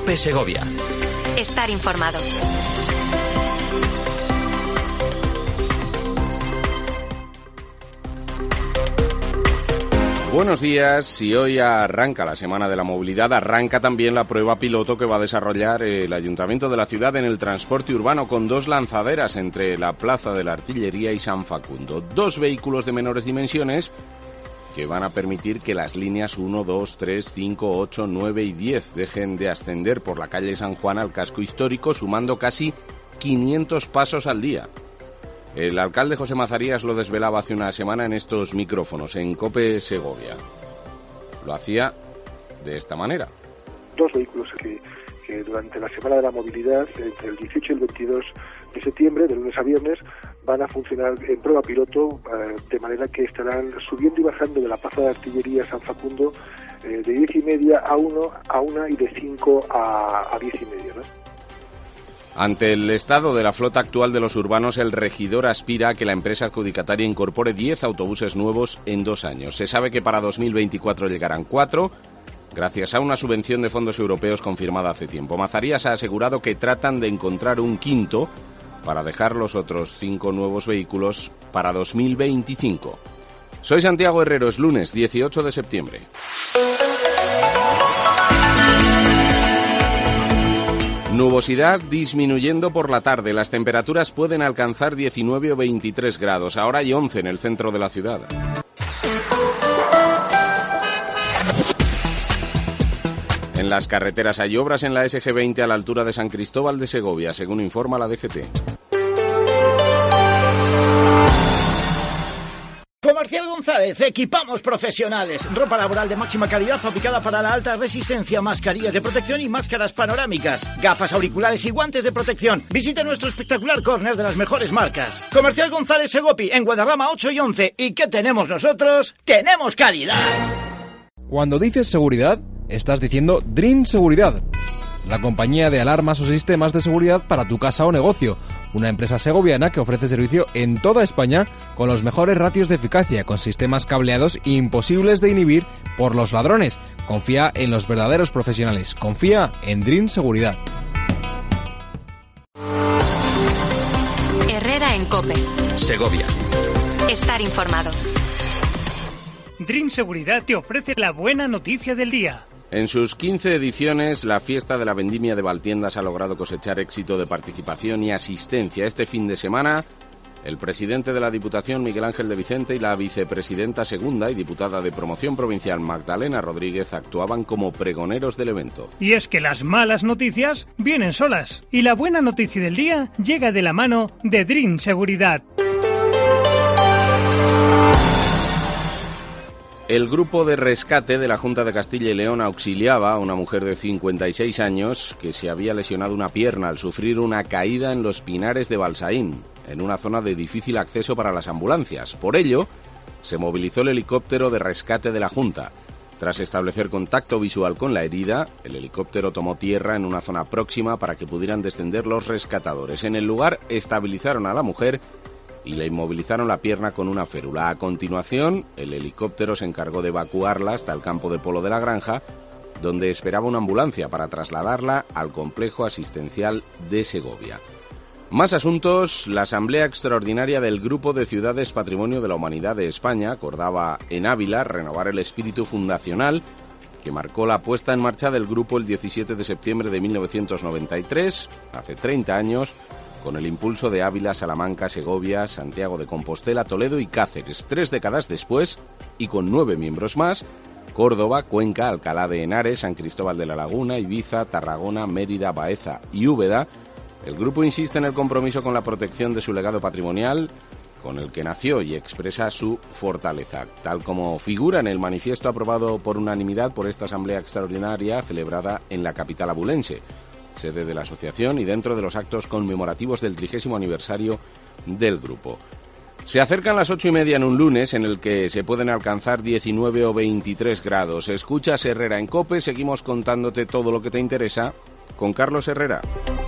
COPE Segovia. Estar informado. Buenos días. Y hoy arranca la Semana de la Movilidad, arranca también la prueba piloto que va a desarrollar el Ayuntamiento de la ciudad en el transporte urbano, con 2 lanzaderas entre la Plaza de la Artillería y San Facundo. 2 vehículos de menores dimensiones que van a permitir que las líneas 1, 2, 3, 5, 8, 9 y 10 dejen de ascender por la calle San Juan al casco histórico, sumando casi 500 pasos al día. El alcalde José Mazarías lo desvelaba hace una semana en estos micrófonos, en COPE Segovia. Lo hacía de esta manera. 2 vehículos que durante la Semana de la Movilidad, entre el 18 y el 22 de septiembre, de lunes a viernes, van a funcionar en prueba piloto, de manera que estarán subiendo y bajando de la Plaza de Artillería San Facundo de 10:30 a 1 y de 5 a 10:30, ¿no? Ante el estado de la flota actual de los urbanos, el regidor aspira a que la empresa adjudicataria incorpore 10 autobuses nuevos en 2 años. Se sabe que para 2024 llegarán 4, gracias a una subvención de fondos europeos confirmada hace tiempo. Mazarías ha asegurado que tratan de encontrar un quinto para dejar los otros 5 nuevos vehículos para 2025. Soy Santiago Herrero, es lunes 18 de septiembre. Nubosidad disminuyendo por la tarde. Las temperaturas pueden alcanzar 19 o 23 grados. Ahora hay 11 en el centro de la ciudad. En las carreteras hay obras en la SG20 a la altura de San Cristóbal de Segovia, según informa la DGT. Comercial González, equipamos profesionales. Ropa laboral de máxima calidad fabricada para la alta resistencia, mascarillas de protección y máscaras panorámicas, gafas, auriculares y guantes de protección. Visite nuestro espectacular córner de las mejores marcas. Comercial González Segopi, en Guadarrama 8 y 11. ¿Y qué tenemos nosotros? ¡Tenemos calidad! Cuando dices seguridad, estás diciendo Dream Seguridad, la compañía de alarmas o sistemas de seguridad para tu casa o negocio. Una empresa segoviana que ofrece servicio en toda España con los mejores ratios de eficacia, con sistemas cableados imposibles de inhibir por los ladrones. Confía en los verdaderos profesionales. Confía en Dream Seguridad. Herrera en COPE Segovia. Estar informado. Dream Seguridad te ofrece la buena noticia del día. En sus 15 ediciones, la fiesta de la vendimia de Valtiendas ha logrado cosechar éxito de participación y asistencia. Este fin de semana, el presidente de la Diputación, Miguel Ángel de Vicente, y la vicepresidenta segunda y diputada de Promoción Provincial, Magdalena Rodríguez, actuaban como pregoneros del evento. Y es que las malas noticias vienen solas. Y la buena noticia del día llega de la mano de Dream Seguridad. El grupo de rescate de la Junta de Castilla y León auxiliaba a una mujer de 56 años que se había lesionado una pierna al sufrir una caída en los Pinares de Balsaín, en una zona de difícil acceso para las ambulancias. Por ello, se movilizó el helicóptero de rescate de la Junta. Tras establecer contacto visual con la herida, el helicóptero tomó tierra en una zona próxima para que pudieran descender los rescatadores. En el lugar estabilizaron a la mujer y le inmovilizaron la pierna con una férula. A continuación, el helicóptero se encargó de evacuarla hasta el campo de polo de la granja, donde esperaba una ambulancia para trasladarla al complejo asistencial de Segovia. Más asuntos. La Asamblea Extraordinaria del Grupo de Ciudades Patrimonio de la Humanidad de España acordaba en Ávila renovar el espíritu fundacional que marcó la puesta en marcha del grupo el 17 de septiembre de 1993, hace 30 años, con el impulso de Ávila, Salamanca, Segovia, Santiago de Compostela, Toledo y Cáceres. 3 décadas después, y con 9 miembros más, Córdoba, Cuenca, Alcalá de Henares, San Cristóbal de la Laguna, Ibiza, Tarragona, Mérida, Baeza y Úbeda, el grupo insiste en el compromiso con la protección de su legado patrimonial, con el que nació, y expresa su fortaleza, tal como figura en el manifiesto aprobado por unanimidad por esta Asamblea Extraordinaria celebrada en la capital abulense, sede de la asociación y dentro de los actos conmemorativos del 30º aniversario del grupo. Se acercan las 8:30 en un lunes en el que se pueden alcanzar 19 o 23 grados. Escuchas Herrera en COPE, seguimos contándote todo lo que te interesa con Carlos Herrera.